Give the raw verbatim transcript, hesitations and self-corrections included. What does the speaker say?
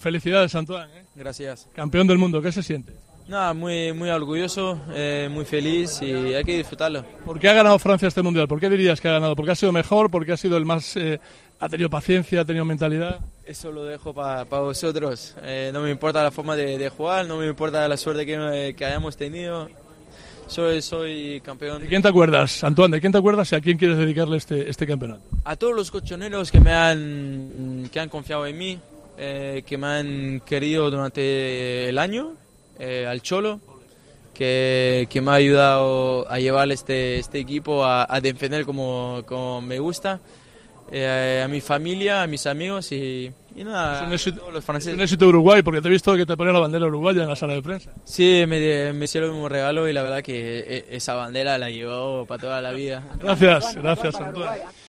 Felicidades, Antoine, ¿eh? Gracias. Campeón del mundo, ¿qué se siente? Nada, muy, muy orgulloso, eh, muy feliz y hay que disfrutarlo. ¿Por qué ha ganado Francia este mundial? ¿Por qué dirías que ha ganado? ¿Porque ha sido mejor? ¿Porque ha sido el más... Eh, ha tenido paciencia, ha tenido mentalidad? Eso lo dejo para pa vosotros. Eh, no me importa la forma de, de jugar, no me importa la suerte que, que hayamos tenido. Soy, soy campeón. ¿De quién te acuerdas, Antoine? ¿De quién te acuerdas y a quién quieres dedicarle este, este campeonato? A todos los colchoneros que me han, que han confiado en mí, eh, que me han querido durante el año, eh, al Cholo, que, que me ha ayudado a llevar este, este equipo a, a defender como, como me gusta, eh, a mi familia, a mis amigos y, y nada, es un éxito, a todos los franceses. Es un éxito Uruguay, porque te he visto que te ponía la bandera uruguaya en la sala de prensa. Sí, me, me hicieron un regalo y la verdad que esa bandera la llevo para toda la vida. Gracias, gracias, Antoine.